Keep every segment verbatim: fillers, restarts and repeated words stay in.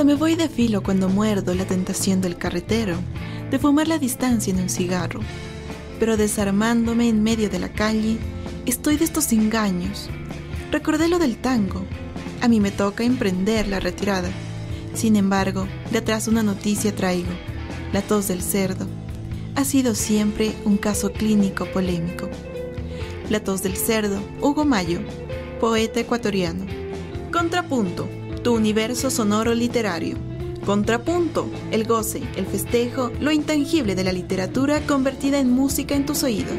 Hasta me voy de filo cuando muerdo la tentación del carretero, de fumar la distancia en un cigarro. Pero desarmándome en medio de la calle, estoy de estos engaños. Recordé lo del tango. A mí me toca emprender la retirada. Sin embargo, de atrás una noticia traigo. La tos del cerdo. Ha sido siempre un caso clínico polémico. La tos del cerdo, Hugo Mayo, poeta ecuatoriano. Contrapunto, tu universo sonoro literario. Contrapunto, el goce, el festejo, lo intangible de la literatura convertida en música en tus oídos.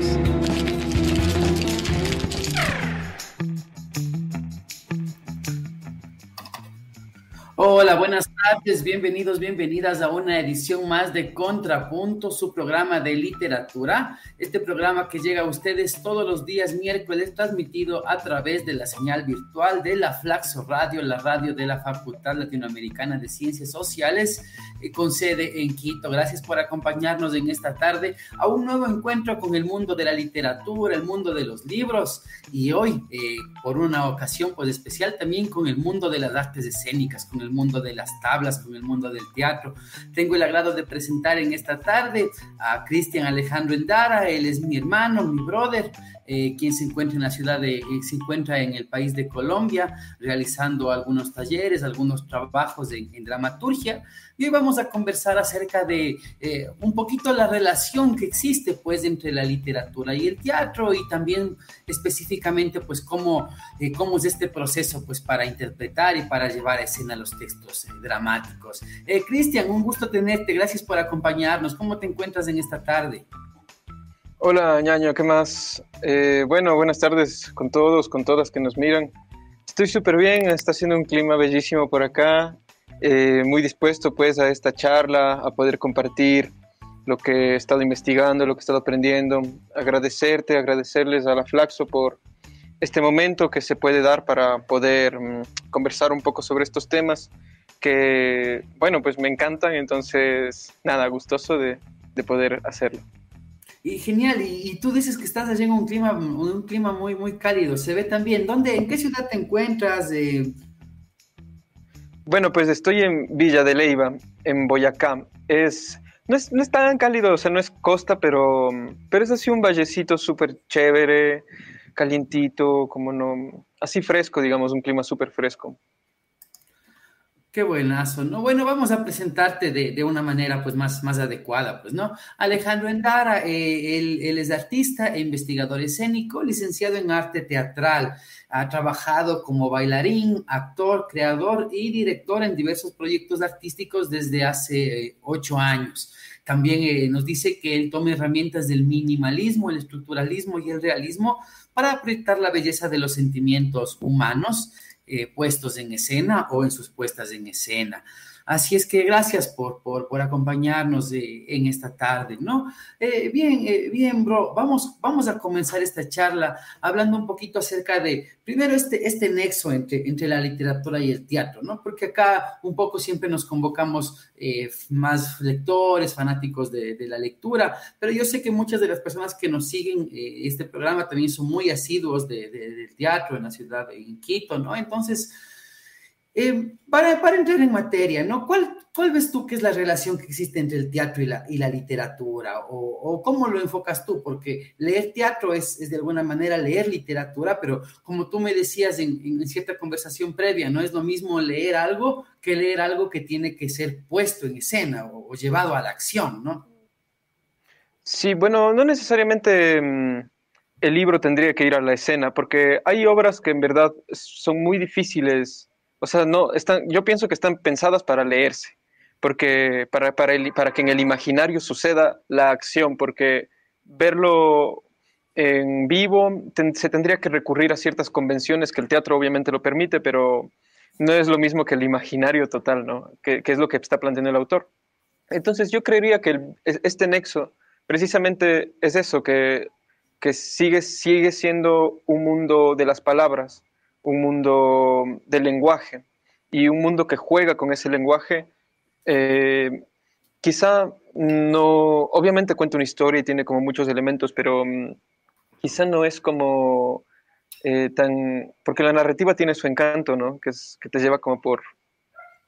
Hola, buenas tardes, bienvenidos, bienvenidas a una edición más de Contrapunto, su programa de literatura. Este programa que llega a ustedes todos los días miércoles, transmitido a través de la señal virtual de la Flaxo Radio, la radio de la Facultad Latinoamericana de Ciencias Sociales, eh, con sede en Quito. Gracias por acompañarnos en esta tarde a un nuevo encuentro con el mundo de la literatura, el mundo de los libros, y hoy, eh, por una ocasión pues especial, también con el mundo de las artes escénicas, con el mundo de las tablas, con el mundo del teatro. Tengo el agrado de presentar en esta tarde a Cristian Alejandro Endara. Él es mi hermano, mi brother, eh, quien se encuentra en la ciudad de, eh, se encuentra en el país de Colombia, realizando algunos talleres, algunos trabajos en, en dramaturgia. Y hoy vamos a conversar acerca de eh, un poquito la relación que existe pues entre la literatura y el teatro, y también específicamente pues cómo, eh, cómo es este proceso pues para interpretar y para llevar a escena los textos eh, dramáticos. Eh, Cristian, un gusto tenerte, gracias por acompañarnos. ¿Cómo te encuentras en esta tarde? Hola, ñaño, ¿qué más? Eh, bueno, buenas tardes con todos, con todas que nos miran. Estoy súper bien, está haciendo un clima bellísimo por acá. Eh, muy dispuesto pues a esta charla, a poder compartir lo que he estado investigando, lo que he estado aprendiendo. Agradecerte, agradecerles a la Flaxo por este momento que se puede dar para poder um, conversar un poco sobre estos temas que, bueno, pues me encantan. Entonces, nada, gustoso de, de poder hacerlo. Y genial, y, y tú dices que estás allí en un clima, un clima muy, muy cálido, se ve también. ¿Dónde, en qué ciudad te encuentras? Eh... Bueno, pues estoy en Villa de Leyva, en Boyacá. Es, no, es, no es tan cálido, o sea, no es costa, pero, pero es así un vallecito súper chévere, calientito, como no, así fresco, digamos, un clima súper fresco. Qué buenazo, ¿no? Bueno, vamos a presentarte de, de una manera pues más, más adecuada, pues, ¿no? Alejandro Endara, eh, él, él es artista e investigador escénico, licenciado en arte teatral. Ha trabajado como bailarín, actor, creador y director en diversos proyectos artísticos desde hace eh, ocho años. También eh, nos dice que él toma herramientas del minimalismo, el estructuralismo y el realismo para proyectar la belleza de los sentimientos humanos, Eh, puestos en escena o en sus puestas en escena. Así es que gracias por, por, por acompañarnos eh, en esta tarde, ¿no? Eh, bien, eh, bien, bro, vamos, vamos a comenzar esta charla hablando un poquito acerca de, primero, este, este nexo entre, entre la literatura y el teatro, ¿no? Porque acá un poco siempre nos convocamos eh, más lectores, fanáticos de, de la lectura, pero yo sé que muchas de las personas que nos siguen eh, este programa también son muy asiduos de, de, del teatro en la ciudad de en Quito, ¿no? Entonces, Eh, para, para entrar en materia, ¿no? ¿Cuál, ¿Cuál ves tú que es la relación que existe entre el teatro y la, y la literatura? O, ¿O cómo lo enfocas tú? Porque leer teatro es, es de alguna manera leer literatura, pero como tú me decías en, en cierta conversación previa, no es lo mismo leer algo que leer algo que tiene que ser puesto en escena o, o llevado a la acción, ¿no? Sí, bueno, no necesariamente mmm, el libro tendría que ir a la escena, porque hay obras que en verdad son muy difíciles. O sea, no, están, yo pienso que están pensadas para leerse, porque para, para, el, para que en el imaginario suceda la acción, porque verlo en vivo ten, se tendría que recurrir a ciertas convenciones que el teatro obviamente lo permite, pero no es lo mismo que el imaginario total, ¿no? Que, que es lo que está planteando el autor. Entonces yo creería que el, este nexo precisamente es eso, que, que sigue, sigue siendo un mundo de las palabras, un mundo del lenguaje y un mundo que juega con ese lenguaje. Eh, quizá no, obviamente cuenta una historia y tiene como muchos elementos, pero um, quizá no es como eh, tan, porque la narrativa tiene su encanto, ¿no? Que, es, que te lleva como por,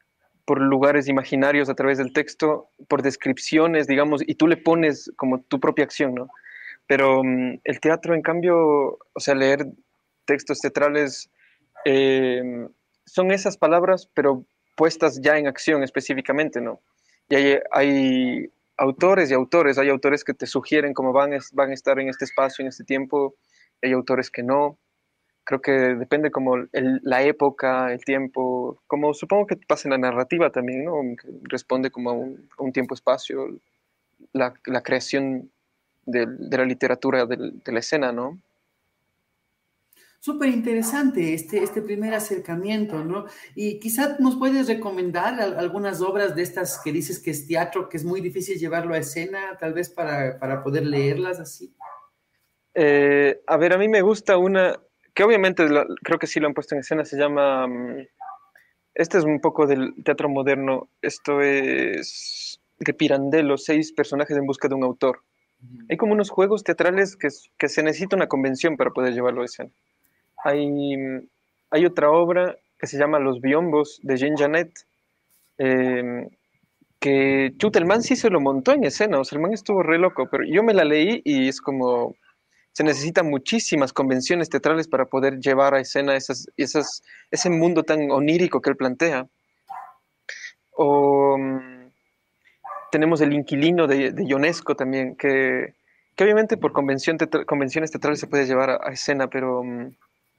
por lugares imaginarios a través del texto, por descripciones, digamos, y tú le pones como tu propia acción, ¿no? Pero um, el teatro, en cambio, o sea, leer textos teatrales eh, son esas palabras, pero puestas ya en acción específicamente, ¿no? Y hay, hay autores y autores, hay autores que te sugieren cómo van, van a estar en este espacio, en este tiempo, hay autores que no. Creo que depende como el, la época, el tiempo, como supongo que pasa en la narrativa también, ¿no? Que responde como a un, a un tiempo-espacio, la, la creación de, de la literatura, de, de la escena, ¿no? Súper interesante este, este primer acercamiento, ¿no? Y quizás nos puedes recomendar al- algunas obras de estas que dices que es teatro, que es muy difícil llevarlo a escena, tal vez para, para poder leerlas así. Eh, a ver, a mí me gusta una, que obviamente la- creo que sí lo han puesto en escena, se llama, um, este es un poco del teatro moderno, esto es de Pirandello, seis personajes en busca de un autor. Ujú. Hay como unos juegos teatrales que, que se necesita una convención para poder llevarlo a escena. Hay, hay otra obra que se llama Los Biombos de Jean Genet, eh, que chuta, el man sí se lo montó en escena, o sea, el man estuvo re loco, pero yo me la leí y es como, se necesitan muchísimas convenciones teatrales para poder llevar a escena esas, esas, ese mundo tan onírico que él plantea. O um, tenemos El Inquilino de, de Ionesco también, que, que obviamente por convención tetra, convenciones teatrales se puede llevar a, a escena, pero... Um,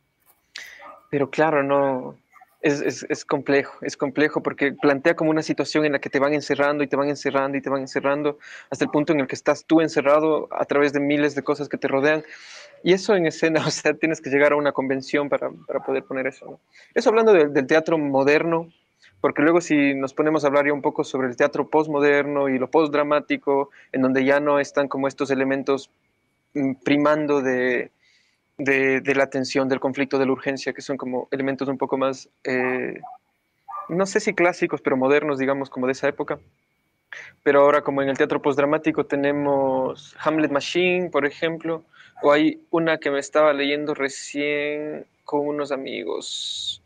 Pero claro, no, es, es, es complejo, es complejo porque plantea como una situación en la que te van encerrando y te van encerrando y te van encerrando hasta el punto en el que estás tú encerrado a través de miles de cosas que te rodean. Y eso en escena, o sea, tienes que llegar a una convención para, para poder poner eso, ¿no? Eso hablando de, del teatro moderno, porque luego si nos ponemos a hablar ya un poco sobre el teatro postmoderno y lo postdramático, en donde ya no están como estos elementos mm, primando de de, de, la tensión, del conflicto, de la urgencia, que son como elementos un poco más, eh, no sé si clásicos, pero modernos, digamos, como de esa época. Pero ahora, como en el teatro postdramático, tenemos Hamlet Machine, por ejemplo, o hay una que me estaba leyendo recién con unos amigos.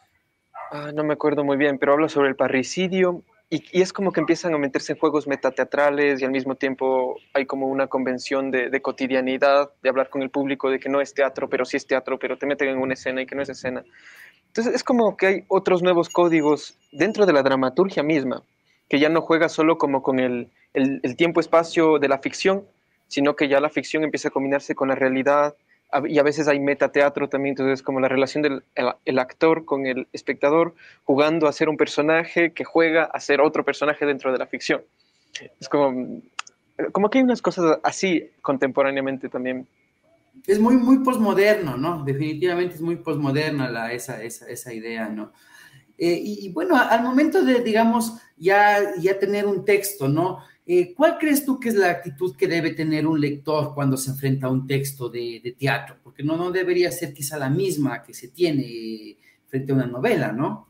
Ah, no me acuerdo muy bien, pero habla sobre el parricidio y, y, es como que empiezan a meterse en juegos metateatrales y al mismo tiempo hay como una convención de, de cotidianidad, de hablar con el público de que no es teatro, pero sí es teatro, pero te meten en una escena y que no es escena. Entonces es como que hay otros nuevos códigos dentro de la dramaturgia misma, que ya no juega solo como con el, el, el tiempo-espacio de la ficción, sino que ya la ficción empieza a combinarse con la realidad, y a veces hay metateatro también, entonces como la relación del el, el actor con el espectador jugando a ser un personaje que juega a ser otro personaje dentro de la ficción. Es como, como que hay unas cosas así contemporáneamente también. Es muy, muy posmoderno, ¿no? Definitivamente es muy posmoderna la, esa, esa, esa idea, ¿no? Eh, y, y bueno, al momento de, digamos, ya, ya tener un texto, ¿no? Eh, ¿Cuál crees tú que es la actitud que debe tener un lector cuando se enfrenta a un texto de, de teatro? Porque no, no debería ser quizá la misma que se tiene frente a una novela, ¿no?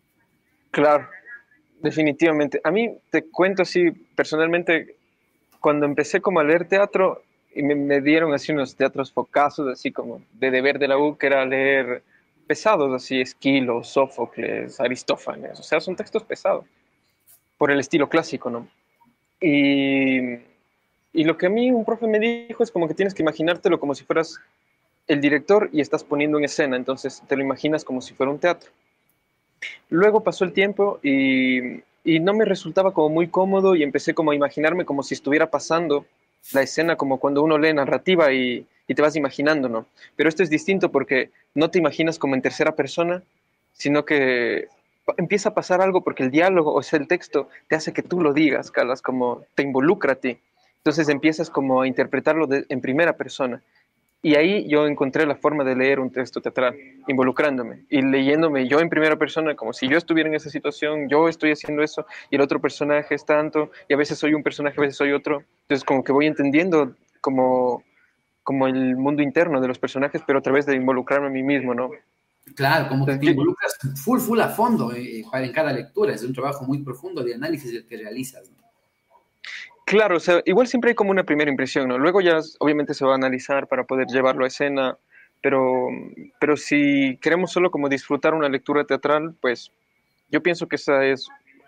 Claro, definitivamente. A mí te cuento así, personalmente, cuando empecé como a leer teatro, y me, me dieron así unos teatros focazos, así como de deber de la U, que era leer pesados, así, Esquilo, Sófocles, Aristófanes, o sea, son textos pesados, por el estilo clásico, ¿no? Y, y lo que a mí un profe me dijo es como que tienes que imaginártelo como si fueras el director y estás poniendo en escena, entonces te lo imaginas como si fuera un teatro. Luego pasó el tiempo y, y no me resultaba como muy cómodo y empecé como a imaginarme como si estuviera pasando la escena, como cuando uno lee narrativa y, y te vas imaginando, ¿no? Pero esto es distinto porque no te imaginas como en tercera persona, sino que empieza a pasar algo porque el diálogo, o sea, el texto, te hace que tú lo digas, Carlas, como te involucra a ti. Entonces empiezas como a interpretarlo de, en primera persona. Y ahí yo encontré la forma de leer un texto teatral, involucrándome y leyéndome yo en primera persona, como si yo estuviera en esa situación, yo estoy haciendo eso, y el otro personaje es tanto, y a veces soy un personaje, a veces soy otro. Entonces como que voy entendiendo como, como el mundo interno de los personajes, pero a través de involucrarme a mí mismo, ¿no? Claro, como que te Entonces, yo, involucras full, full a fondo eh, para en cada lectura. Es un trabajo muy profundo de análisis el que realizas, ¿no? claro, o sea, igual siempre hay como una primera impresión, ¿no? Luego ya obviamente se va a analizar para poder llevarlo a escena, pero, pero si queremos solo como disfrutar una lectura teatral, pues yo pienso que esa es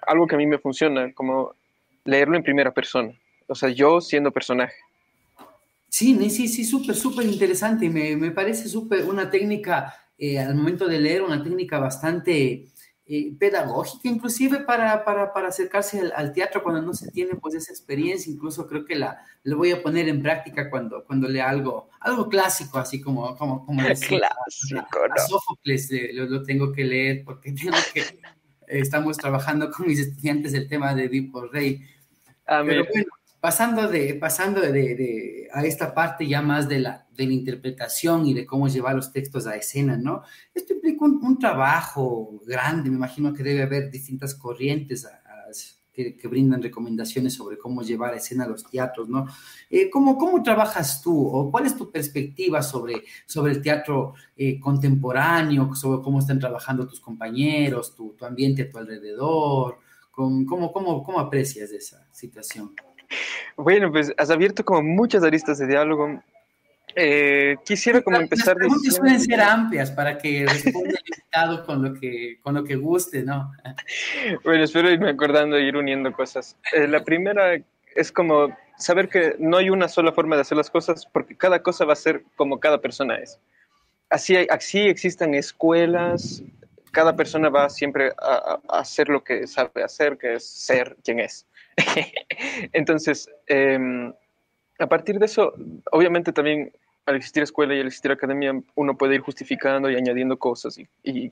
algo que a mí me funciona, como leerlo en primera persona, o sea, yo siendo personaje. Sí, ne- sí, sí, súper, súper interesante. Me, me parece súper una técnica, eh, al momento de leer, una técnica bastante eh, pedagógica, inclusive para, para, para acercarse al, al teatro cuando no se tiene pues esa experiencia. Incluso creo que la, lo voy a poner en práctica cuando, cuando lea algo, algo clásico, así como, como, como decía a, Clásico, a ¿no? Sófocles, eh, lo, lo tengo que leer porque tengo que, eh, estamos trabajando con mis estudiantes el tema de Edipo Rey. Ah, Pero mira. bueno, pasando de, pasando de, de- a esta parte ya más de la, de la interpretación y de cómo llevar los textos a escena, ¿no? Esto implica un, un trabajo grande, me imagino que debe haber distintas corrientes a- a- que, que brindan recomendaciones sobre cómo llevar a escena los teatros, ¿no? Eh, ¿cómo, cómo trabajas tú o cuál es tu perspectiva sobre, sobre el teatro eh, contemporáneo, sobre cómo están trabajando tus compañeros, tu, tu ambiente a tu alrededor? ¿Cómo, cómo, cómo, cómo aprecias esa situación? Bueno, pues has abierto como muchas aristas de diálogo. Eh, quisiera como Las empezar preguntas diciendo, suelen ser amplias para que responda el invitado con lo que, con lo que guste, ¿no? bueno, espero irme acordando e ir uniendo cosas. Eh, la primera es como saber que no hay una sola forma de hacer las cosas porque cada cosa va a ser como cada persona es. Así, así existan escuelas, cada persona va siempre a, a hacer lo que sabe hacer, que es ser quien es. Entonces, eh, a partir de eso, obviamente también al existir escuela y al existir academia, uno puede ir justificando y añadiendo cosas y, y,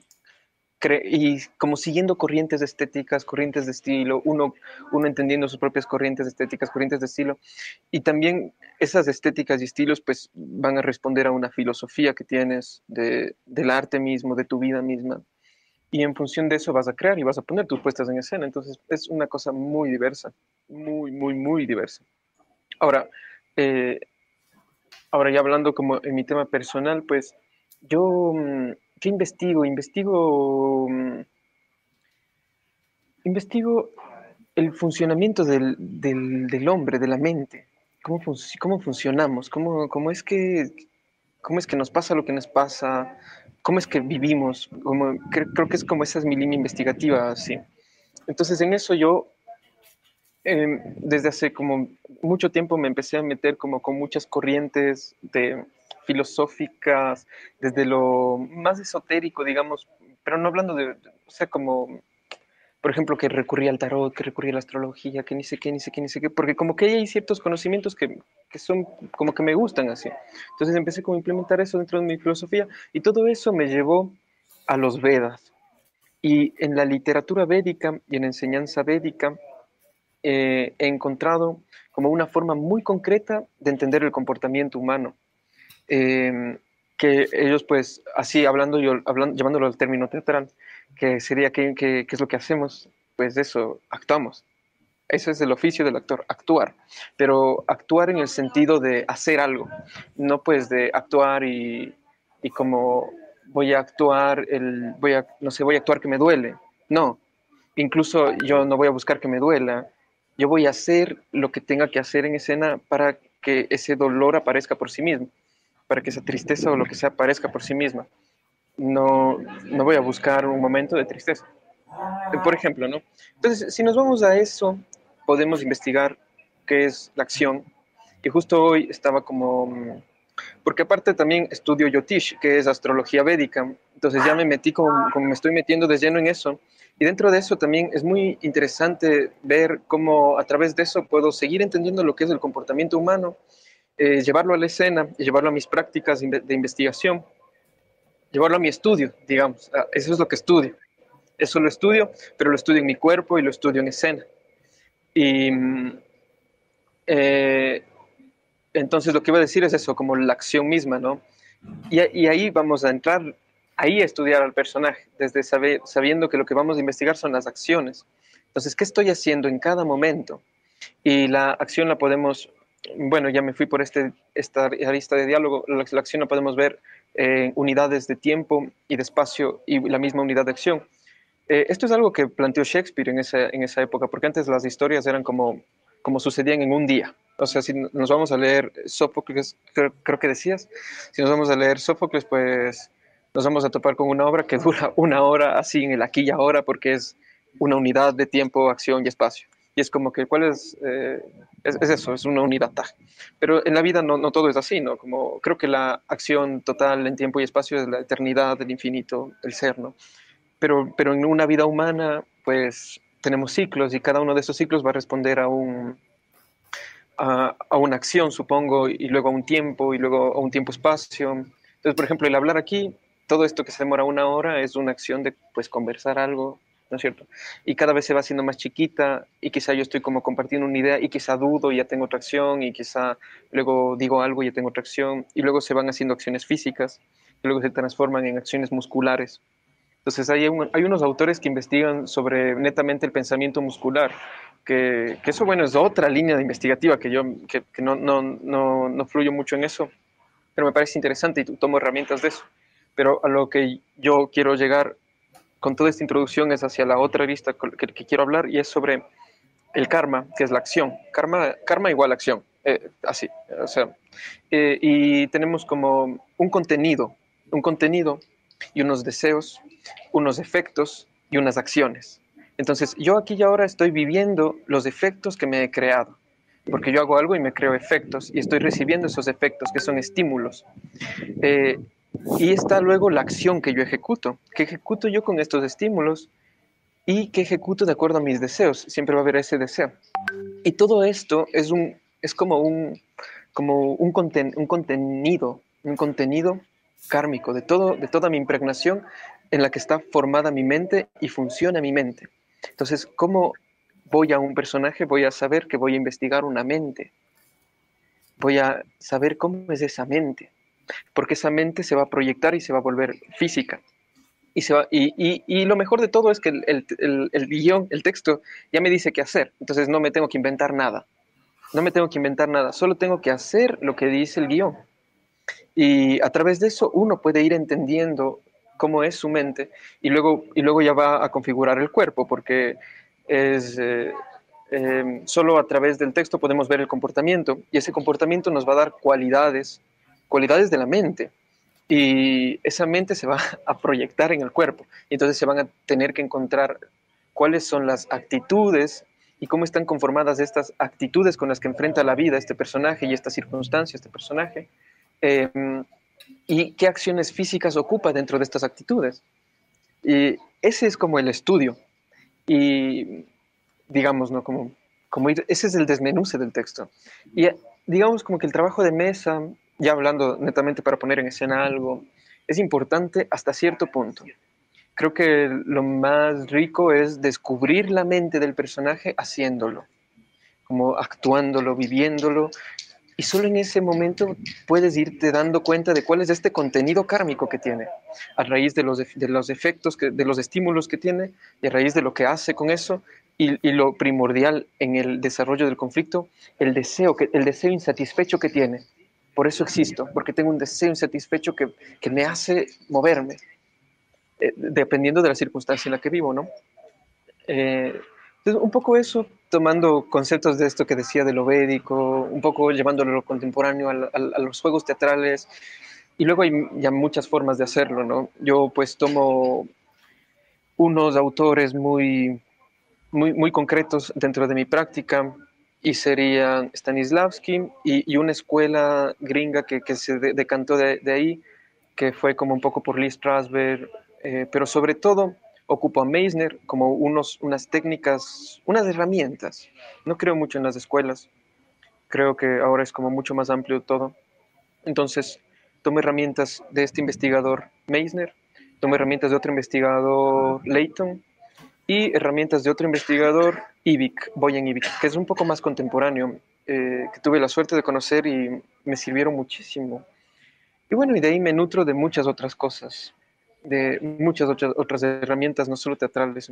y como siguiendo corrientes estéticas, corrientes de estilo, uno, uno entendiendo sus propias corrientes estéticas, corrientes de estilo, y también esas estéticas y estilos pues van a responder a una filosofía que tienes de, del arte mismo, de tu vida misma, y en función de eso vas a crear y vas a poner tus puestas en escena, entonces es una cosa muy diversa, muy, muy, muy diversa. Ahora, eh, ahora ya hablando como en mi tema personal, pues yo, mm, ¿qué investigo? Investigo, mm, investigo el funcionamiento del, del, del hombre, de la mente, cómo, fun cómo funcionamos, cómo, cómo, es que, cómo es que nos pasa lo que nos pasa, cómo es que vivimos, como, creo, creo que es como esa es mi línea investigativa, sí. Entonces en eso yo eh, desde hace como mucho tiempo me empecé a meter como con muchas corrientes de filosóficas, desde lo más esotérico, digamos, pero no hablando de, o sea, como, por ejemplo, que recurría al tarot, que recurría a la astrología, que ni sé qué, ni sé qué, ni sé qué, porque como que hay ciertos conocimientos que, que son como que me gustan así. Entonces empecé como a implementar eso dentro de mi filosofía y todo eso me llevó a los Vedas. Y en la literatura védica y en la enseñanza védica, eh, he encontrado como una forma muy concreta de entender el comportamiento humano. Eh, que ellos, pues, así hablando, yo, hablando, llevándolo al término teatral, que sería qué que, que es lo que hacemos, pues eso, actuamos. Eso es el oficio del actor, actuar, pero actuar en el sentido de hacer algo, no pues de actuar y, y como voy a actuar, el, voy a, no sé, voy a actuar que me duele, no, incluso yo no voy a buscar que me duela, yo voy a hacer lo que tenga que hacer en escena para que ese dolor aparezca por sí mismo, para que esa tristeza o lo que sea aparezca por sí misma. No, no voy a buscar un momento de tristeza. Por ejemplo, ¿no? Entonces, si nos vamos a eso, podemos investigar qué es la acción. Y justo hoy estaba como, porque aparte también estudio Yotish, que es astrología védica, entonces ya me metí como, como me estoy metiendo de lleno en eso. Y dentro de eso también es muy interesante ver cómo a través de eso puedo seguir entendiendo lo que es el comportamiento humano, eh, llevarlo a la escena, llevarlo a mis prácticas de investigación, llevarlo a mi estudio, digamos. Eso es lo que estudio. Eso lo estudio, pero lo estudio en mi cuerpo y lo estudio en escena. Y eh, entonces lo que iba a decir es eso, como la acción misma, ¿no? Y, y ahí vamos a entrar, ahí a estudiar al personaje, desde saber, sabiendo que lo que vamos a investigar son las acciones. Entonces, ¿qué estoy haciendo en cada momento? Y la acción la podemos, bueno, ya me fui por este, esta arista de diálogo, la, la acción la podemos ver en unidades de tiempo y de espacio y la misma unidad de acción. Eh, esto es algo que planteó Shakespeare en esa, en esa época, porque antes las historias eran como, como sucedían en un día. O sea, si nos vamos a leer Sófocles, creo, creo que decías, si nos vamos a leer Sófocles, pues nos vamos a topar con una obra que dura una hora así en el aquí y ahora, porque es una unidad de tiempo, acción y espacio. Y es como que, ¿cuál es? Eh, es, es, eso, es una unidad T A G. Pero en la vida no, no todo es así, ¿no? Como creo que la acción total en tiempo y espacio es la eternidad, el infinito, el ser, ¿no? Pero, pero en una vida humana, pues tenemos ciclos y cada uno de esos ciclos va a responder a un, a, a una acción, supongo, y luego a un tiempo, y luego a un tiempo-espacio. Entonces, por ejemplo, el hablar aquí, todo esto que se demora una hora es una acción de, pues, conversar algo, ¿no es cierto? Y cada vez se va haciendo más chiquita, y quizá yo estoy como compartiendo una idea, y quizá dudo y ya tengo otra acción, y quizá luego digo algo y ya tengo otra acción, y luego se van haciendo acciones físicas, y luego se transforman en acciones musculares. Entonces hay, un, hay unos autores que investigan sobre netamente el pensamiento muscular, que, que eso, bueno, es otra línea de investigativa que yo que, que no, no, no, no fluyo mucho en eso, pero me parece interesante y tomo herramientas de eso. Pero a lo que yo quiero llegar con toda esta introducción es hacia la otra lista que, que quiero hablar, y es sobre el karma, que es la acción. Karma, karma igual acción, eh, así. O sea, eh, y tenemos como un contenido, un contenido y unos deseos, unos efectos y unas acciones. Entonces, yo aquí y ahora estoy viviendo los efectos que me he creado, porque yo hago algo y me creo efectos, y estoy recibiendo esos efectos, que son estímulos. Eh, y está luego la acción que yo ejecuto, que ejecuto yo con estos estímulos y que ejecuto de acuerdo a mis deseos. Siempre va a haber ese deseo. Y todo esto es, un, es como, un, como un, conten, un contenido, un contenido kármico de, todo, de toda mi impregnación en la que está formada mi mente y funciona mi mente. Entonces, ¿cómo voy a un personaje? Voy a saber que voy a investigar una mente. Voy a saber cómo es esa mente, porque esa mente se va a proyectar y se va a volver física. Y, se va, y, y, y lo mejor de todo es que el, el, el, el guión, el texto, ya me dice qué hacer. Entonces no me tengo que inventar nada. No me tengo que inventar nada. Solo tengo que hacer lo que dice el guión. Y a través de eso uno puede ir entendiendo cómo es su mente, y luego, y luego ya va a configurar el cuerpo, porque es, eh, eh, solo a través del texto podemos ver el comportamiento, y ese comportamiento nos va a dar cualidades, cualidades de la mente. Y esa mente se va a proyectar en el cuerpo. Y entonces se van a tener que encontrar cuáles son las actitudes y cómo están conformadas estas actitudes con las que enfrenta la vida este personaje y esta circunstancia, este personaje. Eh, y qué acciones físicas ocupa dentro de estas actitudes. Y ese es como el estudio. Y digamos, ¿no? Como, como ir, ese es el desmenuce del texto. Y digamos como que el trabajo de mesa, ya hablando netamente para poner en escena algo, es importante hasta cierto punto. Creo que lo más rico es descubrir la mente del personaje haciéndolo, como actuándolo, viviéndolo, y solo en ese momento puedes irte dando cuenta de cuál es este contenido kármico que tiene, a raíz de los, de los efectos, que, de los estímulos que tiene, y a raíz de lo que hace con eso, y, y lo primordial en el desarrollo del conflicto, el deseo, que, el deseo insatisfecho que tiene. Por eso existo, porque tengo un deseo insatisfecho que, que me hace moverme, eh, dependiendo de la circunstancia en la que vivo, ¿no? Eh, entonces, un poco eso, tomando conceptos de esto que decía de lo védico, un poco llevándolo a lo contemporáneo, a, a, a los juegos teatrales, y luego hay ya muchas formas de hacerlo, ¿no? Yo pues tomo unos autores muy, muy, muy concretos dentro de mi práctica, y serían Stanislavski y, y una escuela gringa que, que se de, decantó de, de ahí, que fue como un poco por Lee Strasberg, eh, pero sobre todo ocupo a Meissner como unos, unas técnicas, unas herramientas. No creo mucho en las escuelas, creo que ahora es como mucho más amplio todo. Entonces, tomo herramientas de este investigador Meissner, tomo herramientas de otro investigador Layton, y herramientas de otro investigador, Ivik, Boyan Ivik, que es un poco más contemporáneo, eh, que tuve la suerte de conocer y me sirvieron muchísimo. Y bueno, y de ahí me nutro de muchas otras cosas, de muchas otras, otras herramientas, no solo teatrales,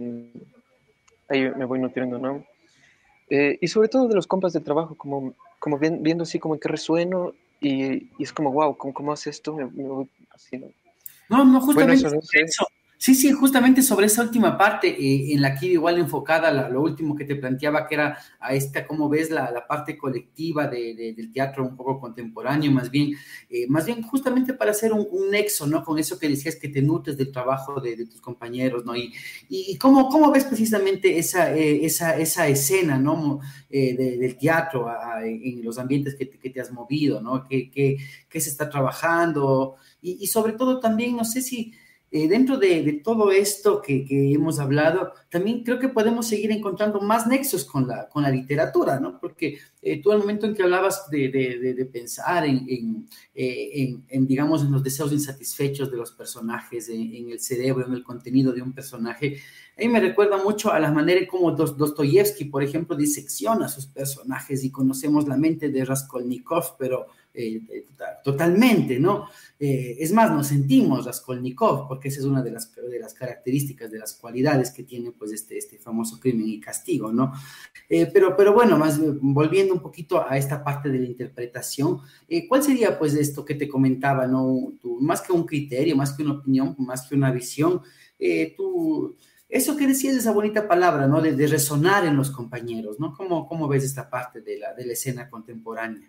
ahí me voy nutriendo, ¿no? Eh, y sobre todo de los compas de trabajo, como, como bien, viendo así como en qué resueno, y, y es como, wow, ¿cómo, cómo hace esto? Me, me voy así, ¿no? No, no, Bueno, justamente eso no sé. eso. Sí, sí, justamente sobre esa última parte, eh, en la que igual enfocada la, lo último que te planteaba, que era a esta, cómo ves la, la parte colectiva de, de, del teatro un poco contemporáneo, más bien, eh, más bien justamente para hacer un, un, nexo, ¿no? Con eso que decías que te nutres del trabajo de, de tus compañeros, ¿no? Y, y cómo, cómo ves precisamente esa, eh, esa, esa escena, ¿no? Eh, de, del teatro a, a, en los ambientes que te, que te has movido, ¿no? ¿Qué, qué, qué se está trabajando? Y, y sobre todo también, no sé si Eh, dentro de, de, todo esto que, que, hemos hablado, también creo que podemos seguir encontrando más nexos con la, con la literatura, ¿no? Porque eh, tú al momento en que hablabas de, de, de, de pensar en, en, eh, en, en, digamos, en los deseos insatisfechos de los personajes, en, en el cerebro, en el contenido de un personaje, a mí me recuerda mucho a la manera en cómo Dostoyevsky, por ejemplo, disecciona a sus personajes y conocemos la mente de Raskolnikov, pero eh, totalmente, ¿no? Eh, es más, nos sentimos Raskolnikov, porque esa es una de las, de las características, de las cualidades que tiene pues este, este famoso Crimen y Castigo, ¿no? Eh, pero, pero bueno, más volviendo un poquito a esta parte de la interpretación, eh, ¿cuál sería pues esto que te comentaba, ¿no? Tú, más que un criterio, más que una opinión, más que una visión, eh, tú, eso que decías, esa bonita palabra, ¿no? De, de resonar en los compañeros, ¿no? ¿Cómo, cómo ves esta parte de la, de la escena contemporánea?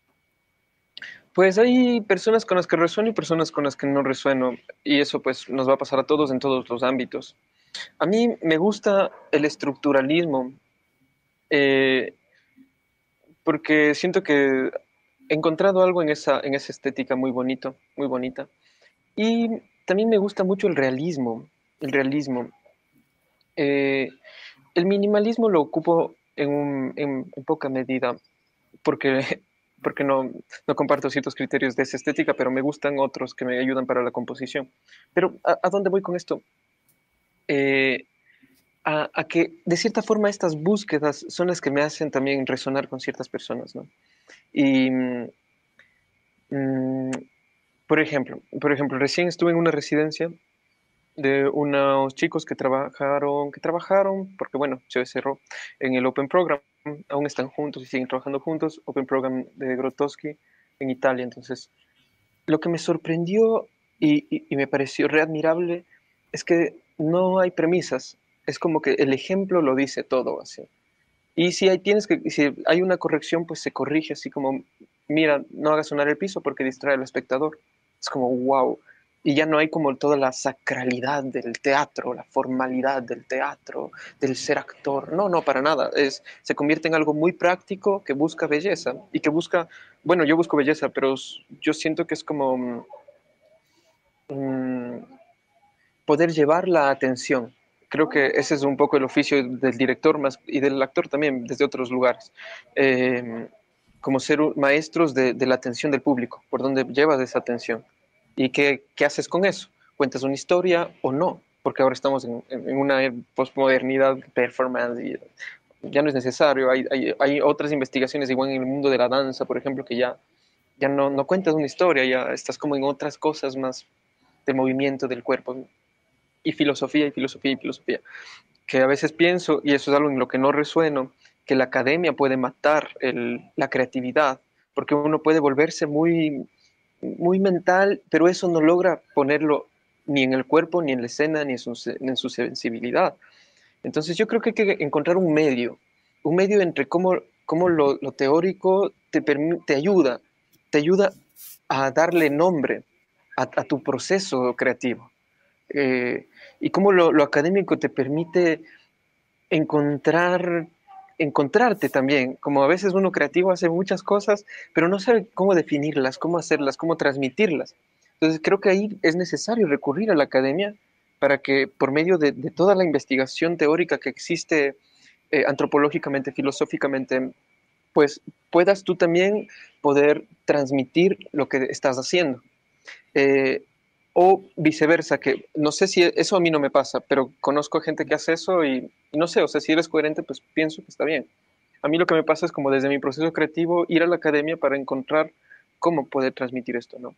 Pues hay personas con las que resueno y personas con las que no resueno, y eso pues nos va a pasar a todos en todos los ámbitos. A mí me gusta el estructuralismo, eh, porque siento que he encontrado algo en esa, en esa estética muy bonito, muy bonita. Y también me gusta mucho el realismo, el realismo. Eh, el minimalismo lo ocupo en, un, en, en poca medida, porque porque no, no comparto ciertos criterios de esa estética, pero me gustan otros que me ayudan para la composición. Pero ¿a, a dónde voy con esto? Eh, a, a, que de cierta forma estas búsquedas son las que me hacen también resonar con ciertas personas, ¿no? Y, mm, por ejemplo, por ejemplo, recién estuve en una residencia de unos chicos que trabajaron, que trabajaron, porque bueno, se cerró en el Open Program, aún están juntos y siguen trabajando juntos, Open Program de Grotowski en Italia. Entonces, lo que me sorprendió y, y, y me pareció readmirable es que no hay premisas, es como que el ejemplo lo dice todo así. Y si hay, tienes que, si hay una corrección, pues se corrige así como, mira, no hagas sonar el piso porque distrae al espectador. Es como, wow. Y ya no hay como toda la sacralidad del teatro, la formalidad del teatro, del ser actor. No, no, para nada. Es, se convierte en algo muy práctico que busca belleza y que busca, bueno, yo busco belleza, pero yo siento que es como um, poder llevar la atención. Creo que ese es un poco el oficio del director más, y del actor también desde otros lugares. Eh, como ser maestros de, de la atención del público, por dónde llevas esa atención. ¿Y qué, qué haces con eso? ¿Cuentas una historia o no? Porque ahora estamos en, en una postmodernidad, performance, y ya no es necesario. Hay, hay, hay otras investigaciones, igual en el mundo de la danza, por ejemplo, que ya, ya no, no cuentas una historia, ya estás como en otras cosas más de movimiento del cuerpo. Y filosofía, y filosofía, y filosofía. Que a veces pienso, y eso es algo en lo que no resueno, que la academia puede matar el, la creatividad, porque uno puede volverse muy muy mental, pero eso no logra ponerlo ni en el cuerpo, ni en la escena, ni en su, ni en su sensibilidad. Entonces yo creo que hay que encontrar un medio, un medio entre cómo, cómo lo, lo teórico te, te ayuda, te ayuda a darle nombre a, a tu proceso creativo. Eh, y cómo lo, lo académico te permite encontrar encontrarte también, como a veces uno creativo hace muchas cosas, pero no sabe cómo definirlas, cómo hacerlas, cómo transmitirlas. Entonces creo que ahí es necesario recurrir a la academia para que por medio de, de toda la investigación teórica que existe eh, antropológicamente, filosóficamente, pues puedas tú también poder transmitir lo que estás haciendo. Eh, o viceversa, que no sé si eso a mí no me pasa, pero conozco gente que hace eso y, y no sé, o sea, si eres coherente, pues pienso que está bien. A mí lo que me pasa es como desde mi proceso creativo ir a la academia para encontrar cómo poder transmitir esto, ¿no?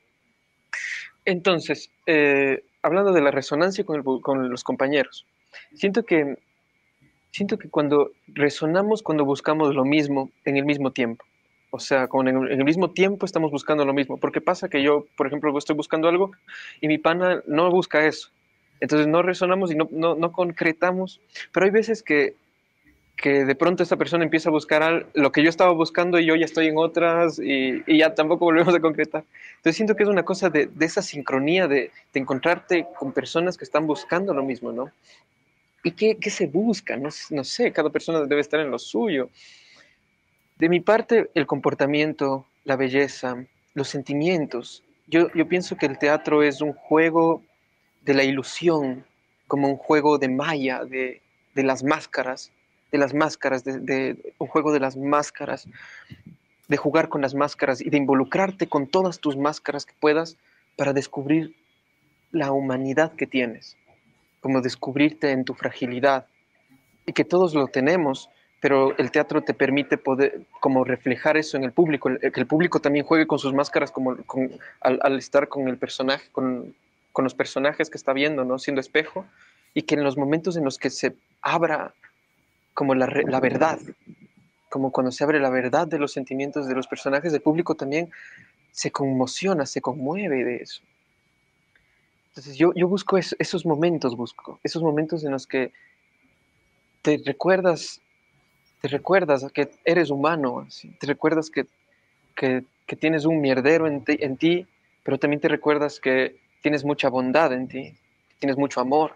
Entonces, eh, hablando de la resonancia con, el, con los compañeros, siento que, siento que cuando resonamos, cuando buscamos lo mismo en el mismo tiempo, o sea, con en, en el mismo tiempo estamos buscando lo mismo. Porque pasa que yo, por ejemplo, estoy buscando algo y mi pana no busca eso. Entonces no resonamos y no, no, no concretamos, pero hay veces que, que de pronto esta persona empieza a buscar al, lo que yo estaba buscando y yo ya estoy en otras y, y ya tampoco volvemos a concretar. Entonces siento que es una cosa de, de esa sincronía, de, de encontrarte con personas que están buscando lo mismo, ¿no? ¿Y qué, qué se busca? No, no sé, cada persona debe estar en lo suyo. De mi parte, el comportamiento, la belleza, los sentimientos. Yo, yo pienso que el teatro es un juego de la ilusión, como un juego de maya, de, de las máscaras, de las máscaras, de, de un juego de las máscaras, de jugar con las máscaras y de involucrarte con todas tus máscaras que puedas para descubrir la humanidad que tienes, como descubrirte en tu fragilidad, y que todos lo tenemos, pero el teatro te permite poder como reflejar eso en el público, que el público también juegue con sus máscaras como con, al, al estar con el personaje, con, con los personajes que está viendo, ¿no? Siendo espejo, y que en los momentos en los que se abra como la, la verdad, como cuando se abre la verdad de los sentimientos de los personajes, el público también se conmociona, se conmueve de eso. Entonces yo, yo busco eso, esos momentos, busco esos momentos en los que te recuerdas, te recuerdas que eres humano, así, te recuerdas que, que, que tienes un mierdero en ti, en ti, pero también te recuerdas que tienes mucha bondad en ti, que tienes mucho amor.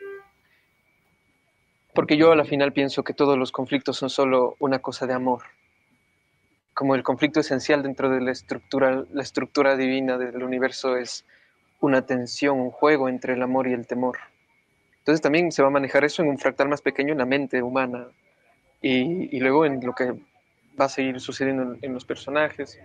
Porque yo a la final pienso que todos los conflictos son solo una cosa de amor. Como el conflicto esencial dentro de la estructura, la estructura divina del universo es una tensión, un juego entre el amor y el temor. Entonces también se va a manejar eso en un fractal más pequeño en la mente humana y, y luego en lo que va a seguir sucediendo en, en los personajes.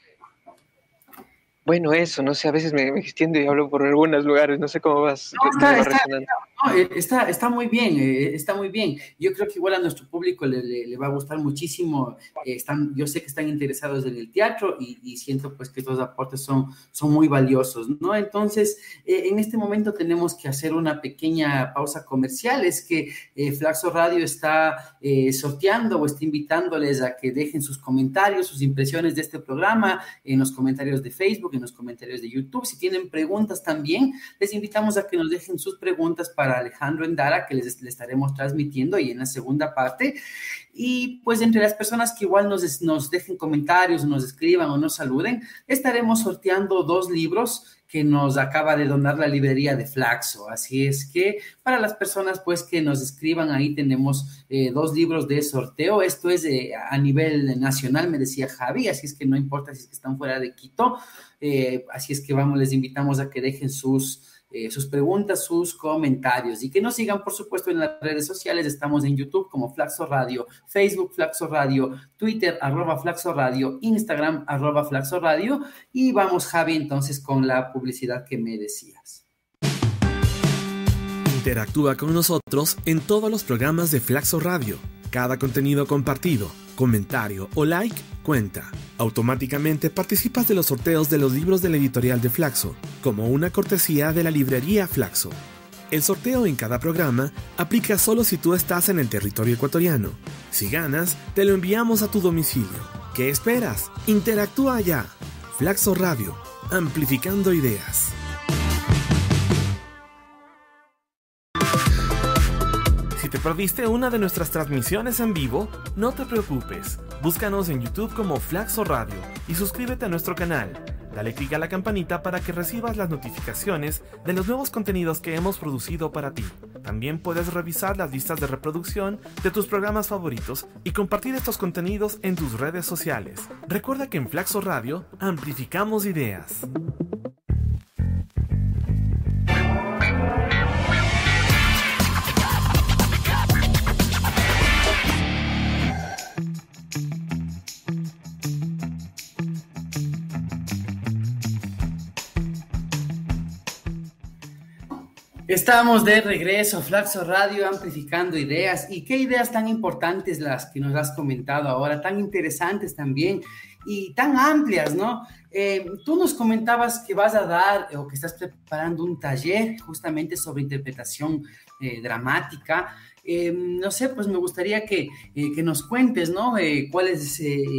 Bueno, eso, no sé, a veces me, me extiendo y hablo por algunos lugares, no sé cómo vas, no, está, va está, resonando. No, está, está muy bien, eh, está muy bien. Yo creo que igual a nuestro público le, le, le va a gustar muchísimo. Eh, están, yo sé que están interesados en el teatro y, y siento pues que estos aportes son, son muy valiosos, ¿no? Entonces, eh, en este momento tenemos que hacer una pequeña pausa comercial. Es que eh, Flaxo Radio está eh, sorteando o está invitándoles a que dejen sus comentarios, sus impresiones de este programa en los comentarios de Facebook, en los comentarios de YouTube. Si tienen preguntas también, les invitamos a que nos dejen sus preguntas para Alejandro Endara, que les, les estaremos transmitiendo y en la segunda parte. Y pues entre las personas que igual nos, nos dejen comentarios, nos escriban o nos saluden, estaremos sorteando dos libros que nos acaba de donar la librería de Flaxo. Así es que para las personas pues que nos escriban, ahí tenemos eh, dos libros de sorteo. Esto es eh, a nivel nacional, me decía Javi, así es que no importa si es que están fuera de Quito. Eh, así es que vamos, les invitamos a que dejen sus Eh, sus preguntas, sus comentarios y que nos sigan, por supuesto, en las redes sociales. Estamos en YouTube como Flaxo Radio, Facebook Flaxo Radio, Twitter arroba Flaxo Radio, Instagram arroba Flaxo Radio. Y vamos, Javi, entonces con la publicidad que me decías. Interactúa con nosotros en todos los programas de Flaxo Radio. Cada contenido compartido, comentario o like cuenta. Automáticamente participas de los sorteos de los libros de la editorial de Flaxo, como una cortesía de la librería Flaxo. El sorteo en cada programa aplica solo si tú estás en el territorio ecuatoriano. Si ganas, te lo enviamos a tu domicilio. ¿Qué esperas? Interactúa ya. Flaxo Radio, amplificando ideas. Si te perdiste una de nuestras transmisiones en vivo, no te preocupes. Búscanos en YouTube como Flaxo Radio y suscríbete a nuestro canal. Dale clic a la campanita para que recibas las notificaciones de los nuevos contenidos que hemos producido para ti. También puedes revisar las listas de reproducción de tus programas favoritos y compartir estos contenidos en tus redes sociales. Recuerda que en Flaxo Radio amplificamos ideas. Estamos de regreso, Flaxo Radio, amplificando ideas. ¿Y qué ideas tan importantes las que nos has comentado ahora? Tan interesantes también y tan amplias, ¿no? Eh, tú nos comentabas que vas a dar o que estás preparando un taller justamente sobre interpretación eh, dramática. Eh, no sé, pues me gustaría que, eh, que nos cuentes, ¿no? Eh, ¿Cuál es eh, el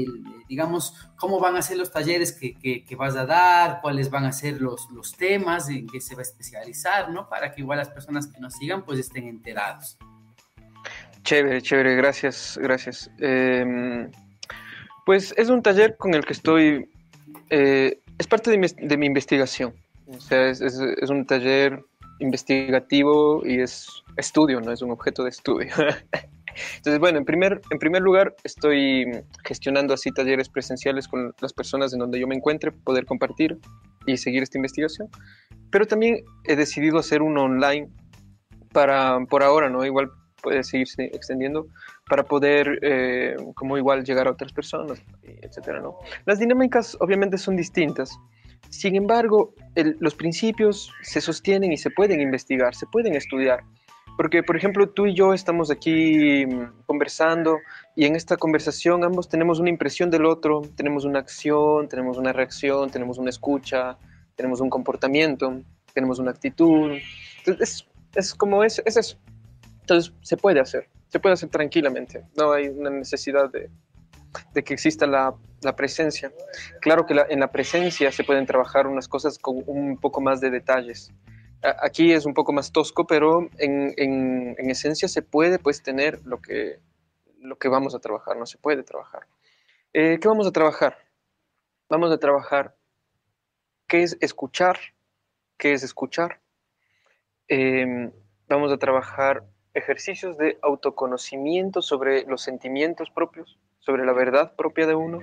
digamos, cómo van a ser los talleres que, que, que vas a dar, cuáles van a ser los, los temas en que se va a especializar, ¿no? Para que igual las personas que nos sigan pues estén enterados. Chévere, chévere, gracias, gracias. Eh, pues es un taller con el que estoy, eh, es parte de mi, de mi investigación, o sea, es, es, es un taller investigativo y es estudio, no es un objeto de estudio. Entonces, bueno, en primer, en primer lugar, estoy gestionando así talleres presenciales con las personas en donde yo me encuentre, poder compartir y seguir esta investigación. Pero también he decidido hacer uno online para, por ahora, ¿no? Igual puede seguirse extendiendo para poder, eh, como igual, llegar a otras personas, etcétera, ¿no? Las dinámicas obviamente son distintas. Sin embargo, el, los principios se sostienen y se pueden investigar, se pueden estudiar. Porque, por ejemplo, tú y yo estamos aquí conversando y en esta conversación ambos tenemos una impresión del otro, tenemos una acción, tenemos una reacción, tenemos una escucha, tenemos un comportamiento, tenemos una actitud. Entonces, es, es como es, es eso. Entonces, se puede hacer, se puede hacer tranquilamente. No hay una necesidad de, de que exista la, la presencia. Claro que la, en la presencia se pueden trabajar unas cosas con un poco más de detalles. Aquí es un poco más tosco, pero en, en, en esencia se puede pues tener lo que, lo que vamos a trabajar, no se puede trabajar. Eh, ¿Qué vamos a trabajar? Vamos a trabajar qué es escuchar, qué es escuchar. Eh, vamos a trabajar ejercicios de autoconocimiento sobre los sentimientos propios, sobre la verdad propia de uno.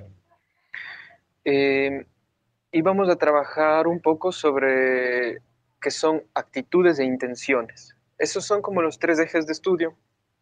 Eh, y vamos a trabajar un poco sobre que son actitudes e intenciones. Esos son como los tres ejes de estudio.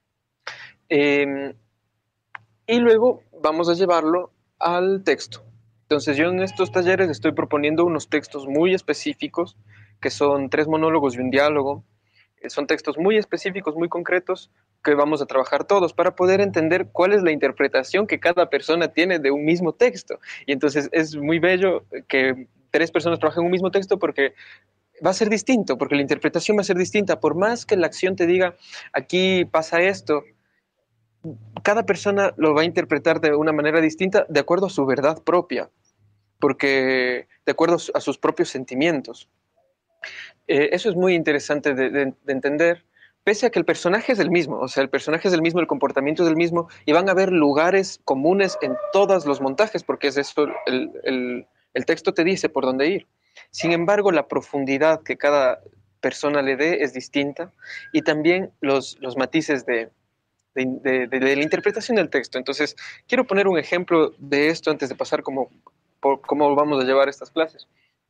Eh, y luego vamos a llevarlo al texto. Entonces yo en estos talleres estoy proponiendo unos textos muy específicos, que son tres monólogos y un diálogo. Son textos muy específicos, muy concretos, que vamos a trabajar todos para poder entender cuál es la interpretación que cada persona tiene de un mismo texto. Y entonces es muy bello que tres personas trabajen un mismo texto porque va a ser distinto, porque la interpretación va a ser distinta. Por más que la acción te diga, aquí pasa esto, cada persona lo va a interpretar de una manera distinta de acuerdo a su verdad propia, porque de acuerdo a sus propios sentimientos. Eh, eso es muy interesante de, de, de entender, pese a que el personaje es el mismo, o sea, el personaje es el mismo, el comportamiento es el mismo, y van a haber lugares comunes en todos los montajes, porque es eso, el, el, el texto te dice por dónde ir. Sin embargo, la profundidad que cada persona le dé es distinta y también los, los matices de, de, de, de, de la interpretación del texto. Entonces, quiero poner un ejemplo de esto antes de pasar como, por cómo vamos a llevar estas clases.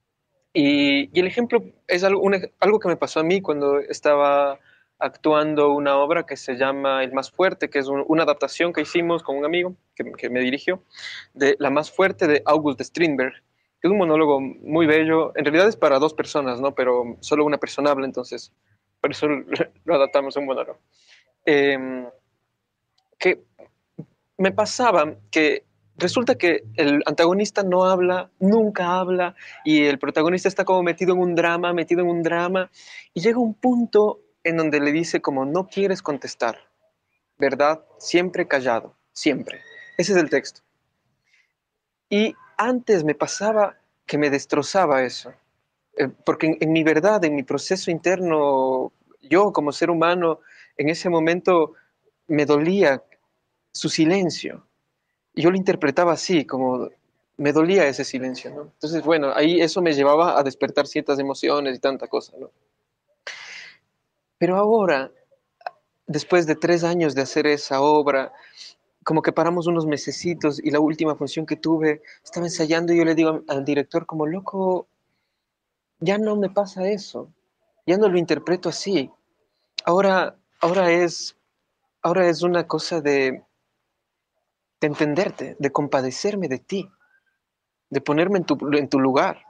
Y, y el ejemplo es algo, un, algo que me pasó a mí cuando estaba actuando una obra que se llama El Más Fuerte, que es un, una adaptación que hicimos con un amigo que, que me dirigió, de La Más Fuerte de August Strindberg. Es un monólogo muy bello, en realidad es para dos personas, ¿no? Pero solo una persona habla, entonces por eso lo adaptamos a un monólogo. Eh, que me pasaba que resulta que el antagonista no habla, nunca habla, y el protagonista está como metido en un drama, metido en un drama, y llega un punto en donde le dice como, no quieres contestar, ¿verdad? Siempre callado, siempre. Ese es el texto. Y antes me pasaba que me destrozaba eso, eh, porque en, en mi verdad, en mi proceso interno, yo como ser humano, en ese momento me dolía su silencio. Y yo lo interpretaba así, como me dolía ese silencio, ¿no? Entonces, bueno, ahí eso me llevaba a despertar ciertas emociones y tanta cosa, ¿no? Pero ahora, después de tres años de hacer esa obra, como que paramos unos mesecitos y la última función que tuve, estaba ensayando y yo le digo al director como, loco, ya no me pasa eso, ya no lo interpreto así. Ahora, ahora es, ahora es una cosa de, de entenderte, de compadecerme de ti, de ponerme en tu, en tu lugar.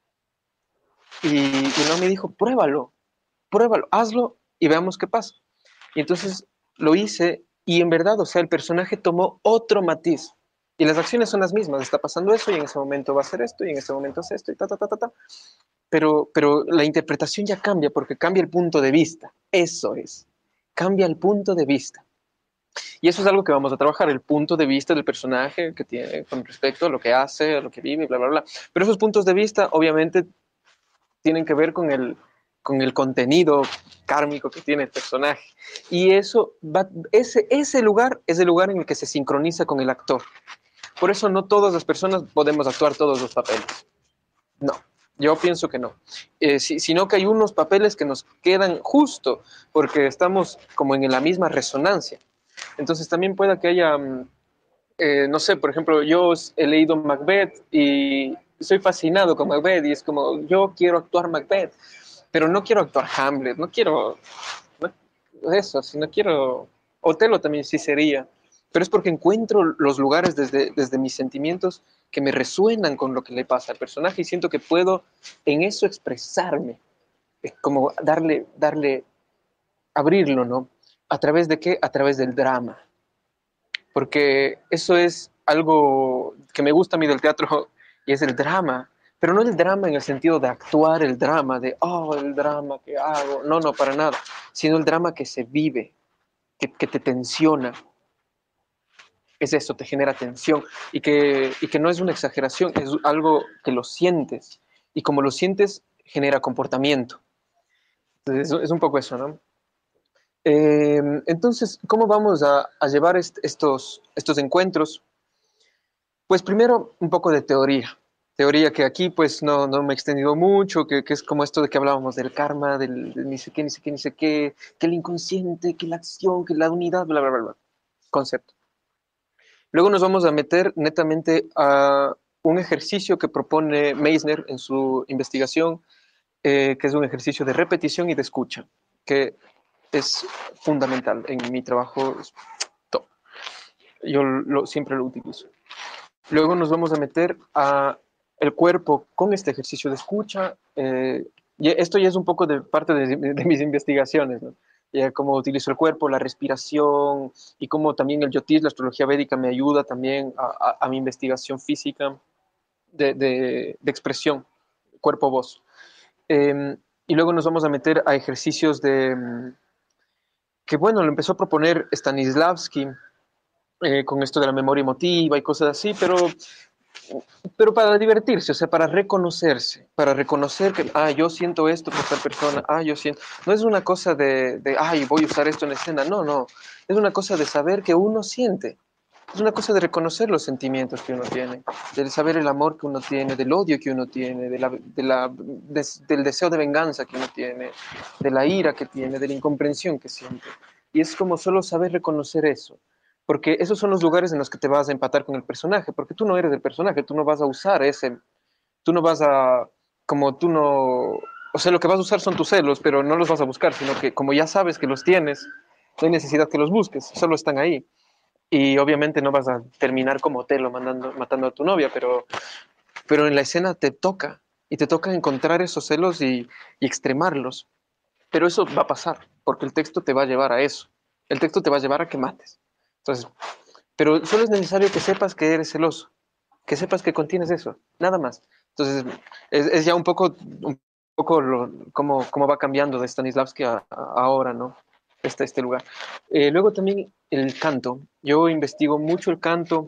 Y, y no me dijo, pruébalo, pruébalo, hazlo y veamos qué pasa. Y entonces lo hice y en verdad, o sea, el personaje tomó otro matiz. Y las acciones son las mismas, está pasando eso y en ese momento va a hacer esto y en ese momento es esto y ta, ta, ta, ta, ta. Pero, pero la interpretación ya cambia porque cambia el punto de vista. Eso es, cambia el punto de vista. Y eso es algo que vamos a trabajar, el punto de vista del personaje que tiene con respecto a lo que hace, a lo que vive, bla, bla, bla. Pero esos puntos de vista, obviamente, tienen que ver con el, con el contenido kármico que tiene el personaje. Y eso va, ese, ese lugar es el lugar en el que se sincroniza con el actor. Por eso no todas las personas podemos actuar todos los papeles. No, yo pienso que no. Eh, si, sino que hay unos papeles que nos quedan justo porque estamos como en la misma resonancia. Entonces también pueda que haya, eh, no sé, por ejemplo, yo he leído Macbeth y soy fascinado con Macbeth y es como, yo quiero actuar Macbeth, pero no quiero actuar Hamlet, no quiero no, eso, sino quiero, Otelo también sí sería, pero es porque encuentro los lugares desde, desde mis sentimientos que me resuenan con lo que le pasa al personaje y siento que puedo en eso expresarme, es como darle, darle, abrirlo, ¿no? ¿A través de qué? A través del drama. Porque eso es algo que me gusta a mí del teatro y es el drama, pero no el drama en el sentido de actuar el drama, de, oh, el drama que hago, no, no, para nada, sino el drama que se vive, que, que te tensiona. Es eso, te genera tensión y que, y que no es una exageración, es algo que lo sientes y como lo sientes genera comportamiento. Entonces es, es un poco eso, ¿no? Eh, entonces, ¿cómo vamos a, a llevar est estos, estos encuentros? Pues primero, un poco de teoría. Teoría que aquí pues no, no me he extendido mucho, que, que es como esto de que hablábamos del karma, del, del ni sé qué, ni sé qué, ni sé qué, que el inconsciente, que la acción, que la unidad, bla, bla, bla, bla. Concepto. Luego nos vamos a meter netamente a un ejercicio que propone Meissner en su investigación, eh, que es un ejercicio de repetición y de escucha, que es fundamental en mi trabajo. Top. Yo lo, siempre lo utilizo. Luego nos vamos a meter a el cuerpo con este ejercicio de escucha. Eh, y esto ya es un poco de parte de, de mis investigaciones, ¿no? Ya cómo utilizo el cuerpo, la respiración y cómo también el yotis, la astrología védica, me ayuda también a, a, a mi investigación física de, de, de expresión, cuerpo-voz. Eh, y luego nos vamos a meter a ejercicios de que, bueno, lo empezó a proponer Stanislavski eh, con esto de la memoria emotiva y cosas así, pero pero para divertirse, o sea, para reconocerse, para reconocer que, ah, yo siento esto por tal persona, ah, yo siento, no es una cosa de, de, ay, voy a usar esto en escena, no, no, es una cosa de saber que uno siente, es una cosa de reconocer los sentimientos que uno tiene, de saber el amor que uno tiene, del odio que uno tiene, de la, de la, de, del deseo de venganza que uno tiene, de la ira que tiene, de la incomprensión que siente, y es como solo saber reconocer eso. Porque esos son los lugares en los que te vas a empatar con el personaje, porque tú no eres el personaje, tú no vas a usar ese, tú no vas a, como tú no, o sea, lo que vas a usar son tus celos, pero no los vas a buscar, sino que como ya sabes que los tienes, no hay necesidad que los busques, solo están ahí. Y obviamente no vas a terminar como Otelo mandando, matando a tu novia, pero, pero en la escena te toca, y te toca encontrar esos celos y, y extremarlos. Pero eso va a pasar, porque el texto te va a llevar a eso. El texto te va a llevar a que mates. Entonces, pero solo es necesario que sepas que eres celoso, que sepas que contienes eso, nada más. Entonces, es, es ya un poco, un poco lo, cómo, cómo va cambiando de Stanislavski a, a ahora, ¿no? Este, este lugar. Eh, luego también el canto. Yo investigo mucho el canto.